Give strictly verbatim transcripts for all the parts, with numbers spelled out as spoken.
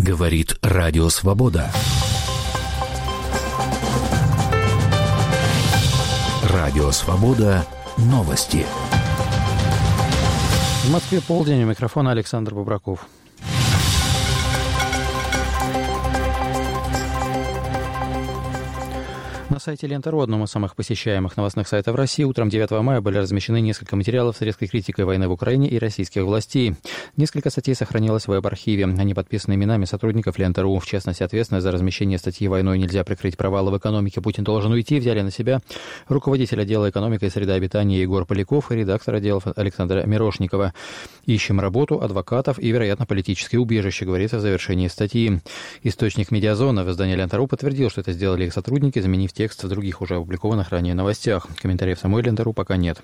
Говорит Радио Свобода. Радио Свобода. Новости. В Москве полдень. У микрофона Александр Бобраков. На сайте Лента.ру, одном из самых посещаемых новостных сайтов России, утром девятого мая были размещены несколько материалов с резкой критикой войны в Украине и российских властей. Несколько статей сохранилось в веб-архиве. Они подписаны именами сотрудников Лента.ру. В частности, ответственность за размещение статьи «Войной нельзя прикрыть провалы в экономике. Путин должен уйти» взяли на себя руководитель отдела экономика и среды обитания Егор Поляков и редактор отделов Александра Мирошникова. «Ищем работу, адвокатов и, вероятно, политическое убежище», говорится в завершении статьи. Источник «Медиазона» в издании Лента.ру подтвердил, что это сделали их сотрудники, заменив текст в других уже опубликованных ранее новостях. Комментариев самой Лента.ру пока нет.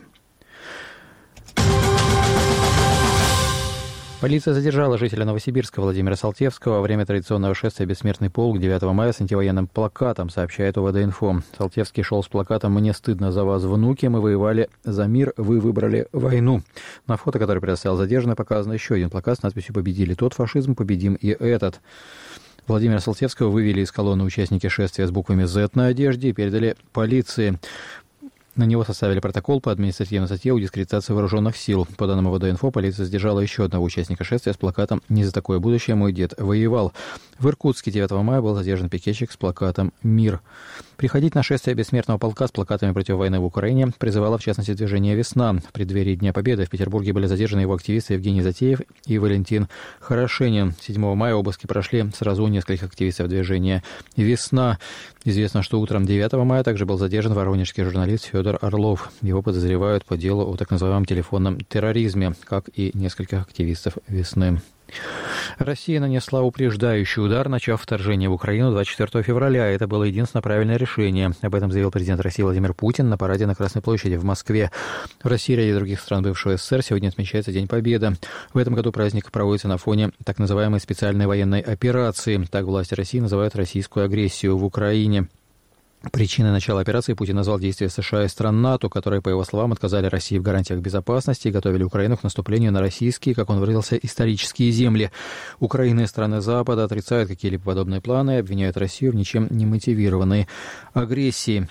Полиция задержала жителя Новосибирска Владимира Салтевского во время традиционного шествия «Бессмертный полк» девятого мая с антивоенным плакатом, сообщает ОВД-инфо. Салтевский шел с плакатом «Мне стыдно за вас, внуки, мы воевали за мир, вы выбрали войну». На фото, которое предоставил задержанный, показан еще один плакат с надписью «Победили тот фашизм, победим и этот». Владимира Салтевского вывели из колонны участники шествия с буквами «зет» на одежде и передали полиции. На него составили протокол по административной статье о дискредитации вооруженных сил. По данным ОВД-инфо, полиция задержала еще одного участника шествия с плакатом «Не за такое будущее мой дед воевал». В Иркутске девятого мая был задержан пикетчик с плакатом «Мир». Приходить на шествие Бессмертного полка с плакатами против войны в Украине призывало, в частности, движение «Весна». В преддверии Дня Победы в Петербурге были задержаны его активисты Евгений Затеев и Валентин Хорошенин. седьмого мая обыски прошли сразу у нескольких активистов движения «Весна». Известно, что утром девятого мая также был задержан воронежский журналист Федор Орлов. Его подозревают по делу о так называемом телефонном терроризме, как и нескольких активистов «Весны». Россия нанесла упреждающий удар, начав вторжение в Украину двадцать четвёртого февраля. Это было единственное правильное решение. Об этом заявил президент России Владимир Путин на параде на Красной площади в Москве. В России и ряде других стран бывшего СССР сегодня отмечается День Победы. В этом году праздник проводится на фоне так называемой специальной военной операции. Так власти России называют российскую агрессию в Украине. Причиной начала операции Путин назвал действия США и стран НАТО, которые, по его словам, отказали России в гарантиях безопасности и готовили Украину к наступлению на российские, как он выразился, исторические земли. Украина и страны Запада отрицают какие-либо подобные планы и обвиняют Россию в ничем не мотивированной агрессии.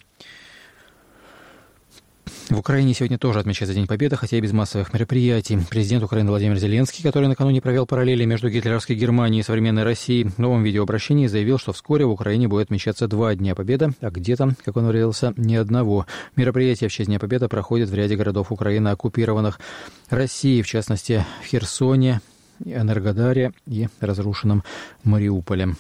В Украине сегодня тоже отмечается День Победы, хотя и без массовых мероприятий. Президент Украины Владимир Зеленский, который накануне провел параллели между гитлеровской Германией и современной Россией, в новом видеообращении заявил, что вскоре в Украине будет отмечаться два Дня Победы, а где-то, как он выразился, ни одного. Мероприятия в честь Дня Победы проходят в ряде городов Украины, оккупированных Россией, в частности, в Херсоне, Энергодаре и разрушенном Мариуполе.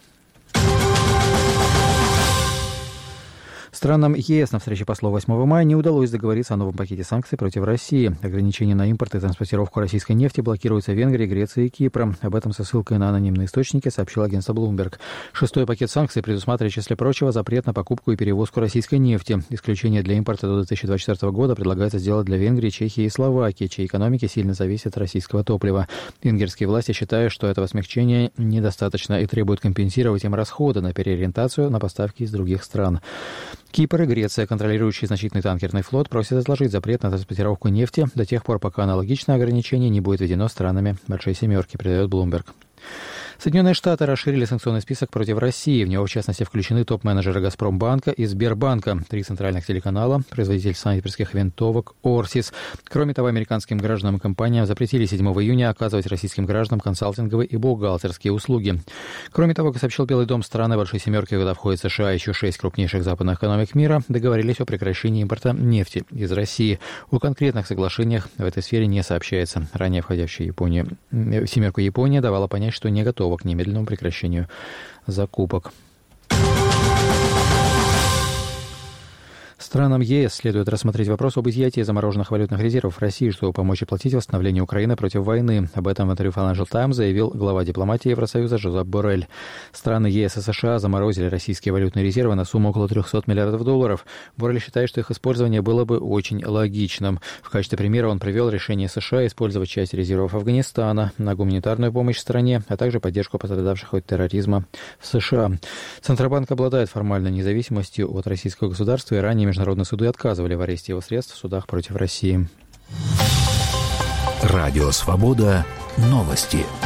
Странам ЕС на встрече послов восьмого мая не удалось договориться о новом пакете санкций против России. Ограничения на импорт и транспортировку российской нефти блокируются Венгрией, Грецией и Кипром. Об этом со ссылкой на анонимные источники сообщил агентство Bloomberg. Шестой пакет санкций предусматривает, в числе прочего, запрет на покупку и перевозку российской нефти. Исключение для импорта до две тысячи двадцать четвёртого года предлагается сделать для Венгрии, Чехии и Словакии, чьи экономики сильно зависят от российского топлива. Венгерские власти считают, что этого смягчения недостаточно и требуют компенсировать им расходы на переориентацию на поставки из других стран. Кипр и Греция, контролирующие значительный танкерный флот, просят отложить запрет на транспортировку нефти до тех пор, пока аналогичное ограничение не будет введено странами Большой Семерки, передает Bloomberg. Соединенные Штаты расширили санкционный список против России. В него, в частности, включены топ-менеджеры «Газпромбанка» и «Сбербанка», три центральных телеканала, производитель снайперских винтовок «Орсис». Кроме того, американским гражданам и компаниям запретили седьмого июня оказывать российским гражданам консалтинговые и бухгалтерские услуги. Кроме того, как сообщил Белый дом, страны Большой Семерки, куда входят США и еще шесть крупнейших западных экономик мира, договорились о прекращении импорта нефти из России. О конкретных соглашениях в этой сфере не сообщается. Ранее входящая Япония, семерку Япония давала понять, что не готова к немедленному прекращению закупок. Странам ЕС следует рассмотреть вопрос об изъятии замороженных валютных резервов России, чтобы помочь оплатить восстановление Украины против войны. Об этом в интервью Financial Times заявил глава дипломатии Евросоюза Жозеп Боррель. Страны ЕС и США заморозили российские валютные резервы на сумму около триста миллиардов долларов. Боррель считает, что их использование было бы очень логичным. В качестве примера он привел решение США использовать часть резервов Афганистана на гуманитарную помощь стране, а также поддержку пострадавших от терроризма в США. Центробанк обладает формальной независимостью от российского государства, и ранее международные суды отказывали в аресте его средств в судах против России. Радио «Свобода». Новости.